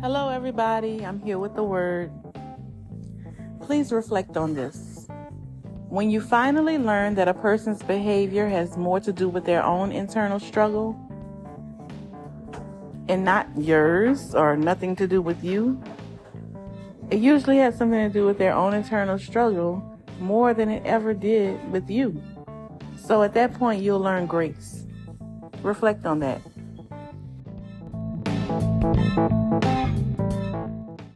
Hello, everybody. I'm here with the word. Please reflect on this. When you finally learn that a person's behavior has more to do with their own internal struggle and not yours or nothing to do with you, it usually has something to do with their own internal struggle more than it ever did with you. So at that point, you'll learn grace. Reflect on that.